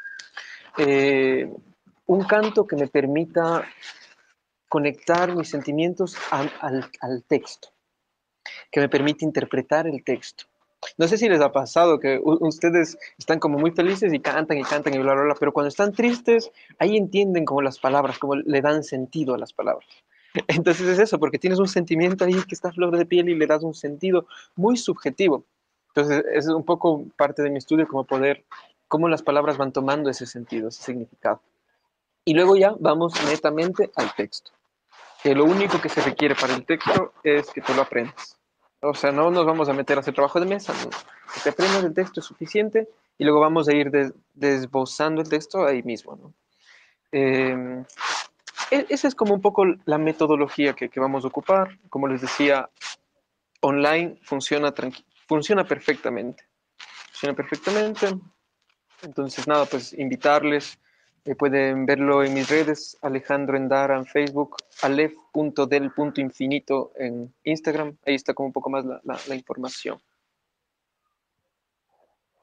Eh, un canto que me permita conectar mis sentimientos a, al, al texto, que me permite interpretar el texto. No sé si les ha pasado que ustedes están como muy felices y cantan y cantan y bla, bla, bla, pero cuando están tristes, ahí entienden como las palabras, como le dan sentido a las palabras. Entonces es eso, porque tienes un sentimiento ahí que está a flor de piel y le das un sentido muy subjetivo. Entonces es un poco parte de mi estudio como poder, cómo las palabras van tomando ese sentido, ese significado. Y luego ya vamos netamente al texto. Que lo único que se requiere para el texto es que te lo aprendas. O sea, no nos vamos a meter a hacer trabajo de mesa, no. Que te aprendas el texto es suficiente y luego vamos a ir des desbozando el texto ahí mismo, ¿no? Eh, esa es como un poco la metodología que, que vamos a ocupar. Como les decía, online funciona, funciona perfectamente. Funciona perfectamente. Entonces, nada, pues invitarles. Eh, pueden verlo en mis redes, Alejandro Endara en Facebook, alef punto del punto infinito en Instagram. Ahí está como un poco más la, la, la información.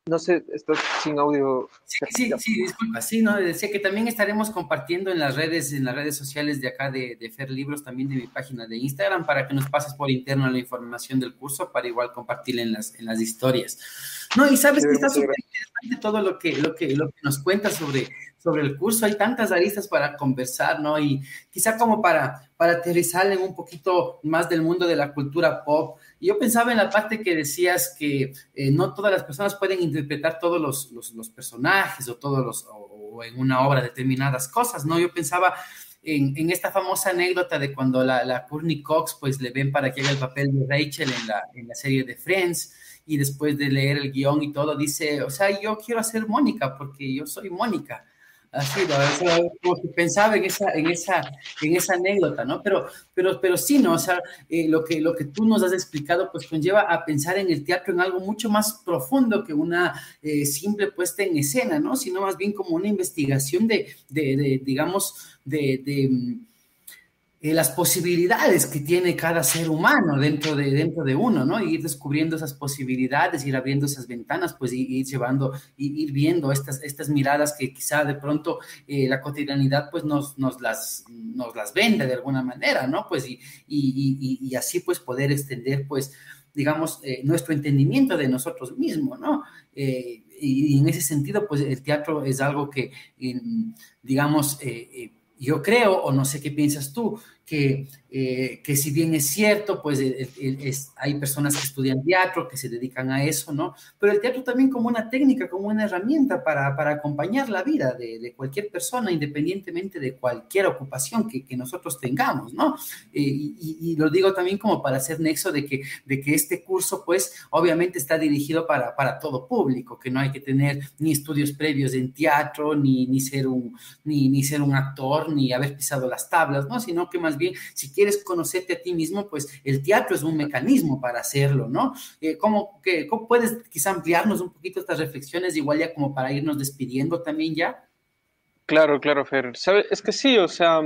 No sé, estás sin audio. Sí, sí, sí, disculpa, sí, no, decía que también estaremos compartiendo en las redes, en las redes sociales de acá de, de Fer Libros, también de mi página de Instagram, para que nos pases por interno la información del curso, para igual compartirla en las, en las historias. No, y sabes que está súper interesante todo lo que, lo que, lo que nos cuentas sobre, sobre el curso, hay tantas aristas para conversar, ¿no? Y quizá como para, para aterrizar en un poquito más del mundo de la cultura pop. Y yo pensaba en la parte que decías que eh, no todas las personas pueden interpretar todos los, los, los personajes o todos los, o, o en una obra determinadas cosas, ¿no? Yo pensaba en, en esta famosa anécdota de cuando la, la Courtney Cox pues le ven para que haga el papel de Rachel en la, en la serie de Friends, y después de leer el guión y todo dice, o sea, yo quiero hacer Mónica porque yo soy Mónica. Así, ¿no? O sea, como que pensaba en esa, en esa, en esa anécdota, ¿no? Pero, pero, pero sí, ¿no? O sea, eh, lo que, lo que tú nos has explicado, pues conlleva a pensar en el teatro en algo mucho más profundo que una eh, simple puesta en escena, ¿no? Sino más bien como una investigación de, de, de digamos, de, de eh, las posibilidades que tiene cada ser humano dentro de, dentro de uno, ¿no? Y ir descubriendo esas posibilidades, ir abriendo esas ventanas, pues y, ir llevando, y, ir viendo estas, estas miradas que quizá de pronto eh, la cotidianidad pues nos, nos, las, nos las vende de alguna manera, ¿no? Pues y, y, y, y así pues poder extender pues digamos, eh, nuestro entendimiento de nosotros mismos, ¿no? Eh, y, y en ese sentido, pues el teatro es algo que, en, digamos, eh, eh, yo creo, o no sé qué piensas tú, que, eh, que si bien es cierto, pues el, el, es, hay personas que estudian teatro, que se dedican a eso, ¿no? Pero el teatro también como una técnica, como una herramienta para, para acompañar la vida de, de cualquier persona, independientemente de cualquier ocupación que, que nosotros tengamos, ¿no? Eh, y, y lo digo también como para hacer nexo de que, de que este curso, pues, obviamente está dirigido para, para todo público, que no hay que tener ni estudios previos en teatro, ni, ni, ser un, ni, ni ser un actor, ni haber pisado las tablas, ¿no? Sino que más bien, si quieres conocerte a ti mismo, pues el teatro es un mecanismo para hacerlo, ¿no? Eh, ¿cómo, que, ¿Cómo puedes quizá ampliarnos un poquito estas reflexiones, igual ya como para irnos despidiendo también ya? Claro, claro, Fer. ¿Sabe? Es que sí, o sea,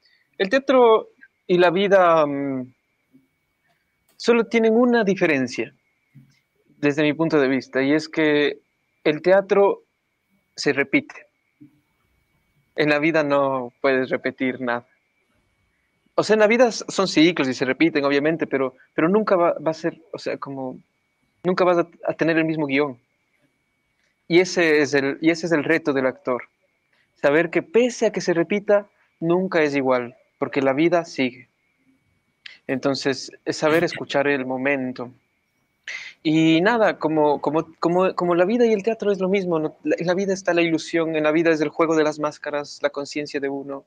el teatro y la vida um, solo tienen una diferencia, desde mi punto de vista, y es que el teatro se repite. En la vida no puedes repetir nada. O sea, en la vida son ciclos y se repiten, obviamente, pero, pero nunca va, va a ser, o sea, como, nunca vas a, a tener el mismo guión. Y ese, es el, y ese es el reto del actor. Saber que pese a que se repita, nunca es igual, porque la vida sigue. Entonces, es saber escuchar el momento. Y nada, como, como, como, como la vida y el teatro es lo mismo, ¿no? En la vida está la ilusión, en la vida es el juego de las máscaras, la conciencia de uno.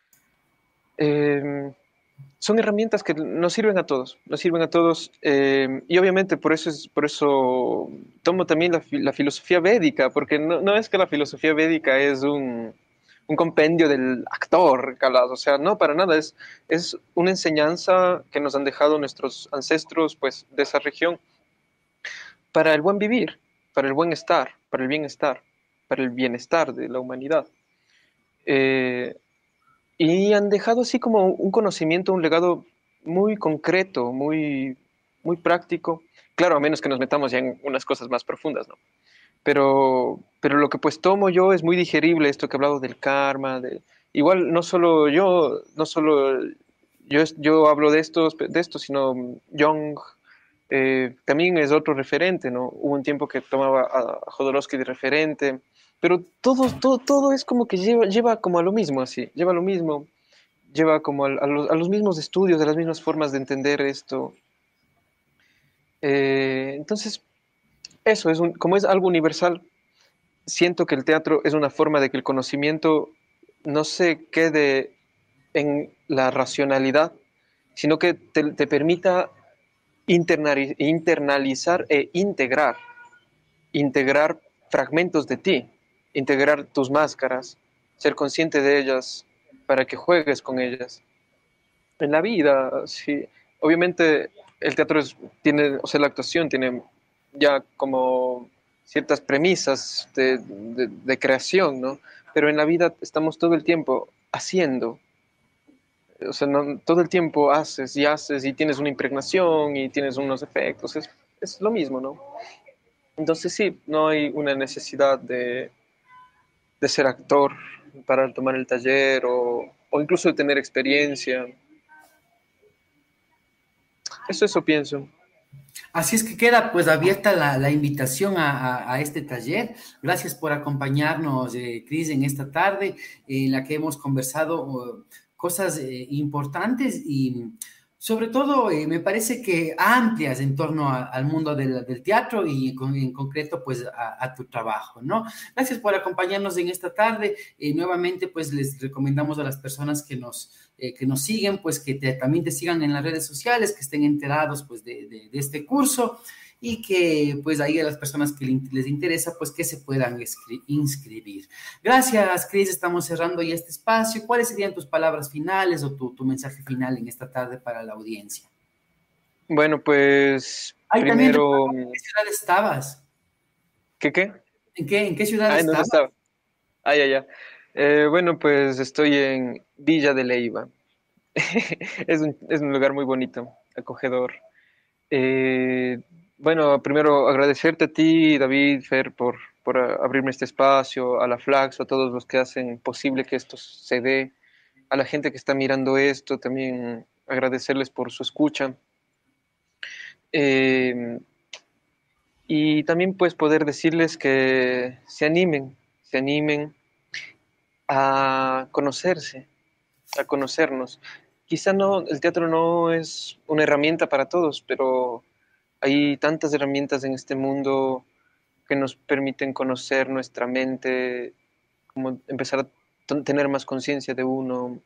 Eh, son herramientas que nos sirven a todos, nos sirven a todos, eh, y obviamente por eso, es, por eso tomo también la, la filosofía védica, porque no, no, es que la filosofía védica es un, un compendio del actor, calado, o sea, no, para nada, es, es una enseñanza que nos han dejado nuestros ancestros pues, de esa región para el buen vivir, para el buen estar, para el bienestar, para el bienestar de la humanidad. Eh, Y han dejado así como un conocimiento, un legado muy concreto, muy, muy práctico. Claro, a menos que nos metamos ya en unas cosas más profundas, ¿no? Pero, pero lo que pues tomo yo es muy digerible, esto que he hablado del karma. De, igual no solo yo, no solo yo, yo hablo de esto, de esto sino Jung eh, también es otro referente, ¿no? Hubo un tiempo que tomaba a Jodorowsky de referente. Pero todo, todo, todo es como que lleva, lleva como a lo mismo, así, lleva a lo mismo, lleva como a, a, los, a los mismos estudios, a las mismas formas de entender esto. Eh, entonces, eso, es un, como es algo universal, siento que el teatro es una forma de que el conocimiento no se quede en la racionalidad, sino que te, te permita internalizar e integrar, integrar fragmentos de ti, integrar tus máscaras, ser consciente de ellas para que juegues con ellas. En la vida, sí, obviamente el teatro es, tiene, o sea, la actuación tiene ya como ciertas premisas de, de, de creación, ¿no? Pero en la vida estamos todo el tiempo haciendo. O sea, no, todo el tiempo haces y haces y tienes una impregnación y tienes unos efectos. Es, es lo mismo, ¿no? Entonces sí, no hay una necesidad de, de ser actor para tomar el taller o, o incluso de tener experiencia. Eso, eso pienso. Así es que queda pues abierta la, la invitación a, a- a este taller. Gracias por acompañarnos, eh, Cris, en esta tarde en la que hemos conversado uh, cosas eh, importantes y sobre todo eh, me parece que amplias en torno a- al mundo del, del teatro y con- en concreto pues a, a tu trabajo, ¿no? Gracias por acompañarnos en esta tarde. Eh, nuevamente pues les recomendamos a las personas que nos eh, que nos siguen, pues que te- también te sigan en las redes sociales, que estén enterados pues de, de- de este curso y que pues ahí a las personas que le- les interesa pues que se puedan escri- inscribir. Gracias, Cris, estamos cerrando ya este espacio. ¿Cuáles serían tus palabras finales o tu, tu mensaje final en esta tarde para la audiencia? Bueno, pues Ay, también primero, recuerdo en qué ciudad estabas. ¿qué qué? ¿En qué, en qué ciudad Ah, ¿en dónde estabas? estaba? Ah, ya, ya. Eh, bueno, pues estoy en Villa de Leyva. Es un, es un lugar muy bonito, acogedor. Eh, bueno, primero agradecerte a ti, David, Fer, por, por ah, abrirme este espacio, a la Flaxo, a todos los que hacen posible que esto se dé, a la gente que está mirando esto, también agradecerles por su escucha. Eh, y también pues poder decirles que se animen, se animen a conocerse, a conocernos. Quizá no, el teatro no es una herramienta para todos, pero hay tantas herramientas en este mundo que nos permiten conocer nuestra mente, como empezar a t- tener más conciencia de uno,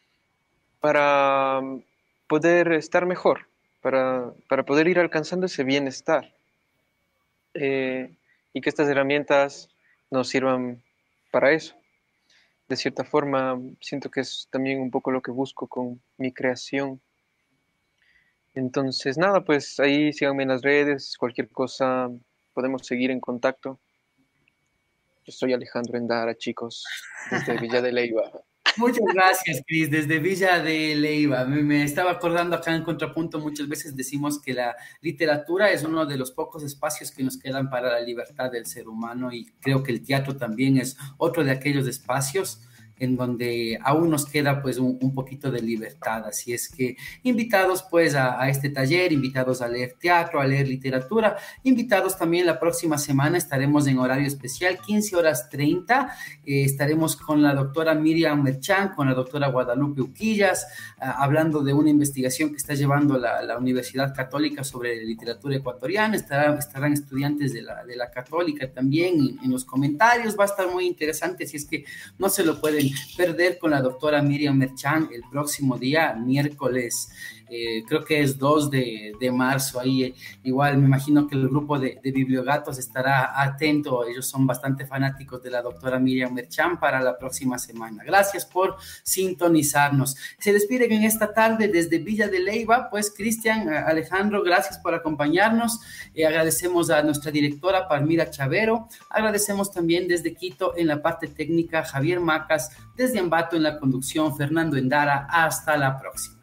para poder estar mejor, para, para poder ir alcanzando ese bienestar. Eh, y que estas herramientas nos sirvan para eso. De cierta forma, siento que es también un poco lo que busco con mi creación. Entonces, nada, pues ahí síganme en las redes, cualquier cosa podemos seguir en contacto. Yo soy Alejandro Endara, chicos, desde Villa de Leyva. Muchas gracias, Cris, desde Villa de Leyva. Me, me estaba acordando acá en Contrapunto, muchas veces decimos que la literatura es uno de los pocos espacios que nos quedan para la libertad del ser humano y creo que el teatro también es otro de aquellos espacios en donde aún nos queda pues un, un poquito de libertad. Así es que invitados pues a, a este taller, invitados a leer teatro, a leer literatura, invitados también la próxima semana, estaremos en horario especial, quince horas treinta, eh, estaremos con la doctora Miriam Merchán, con la doctora Guadalupe Uquillas, uh, hablando de una investigación que está llevando la, la Universidad Católica sobre literatura ecuatoriana, estarán, estarán estudiantes de la, de la Católica también en, en los comentarios, va a estar muy interesante, si es que no se lo pueden perder con la doctora Miriam Merchán el próximo día, miércoles, eh, creo que es dos de, de marzo, ahí eh, igual me imagino que el grupo de, de Bibliogatos estará atento, ellos son bastante fanáticos de la doctora Miriam Merchán para la próxima semana. Gracias por sintonizarnos. Se despiden en esta tarde desde Villa de Leyva, pues Cristian, Alejandro, gracias por acompañarnos, eh, agradecemos a nuestra directora Palmira Chavero, agradecemos también desde Quito en la parte técnica Javier Macas, desde Ambato en la conducción Fernando Endara, hasta la próxima.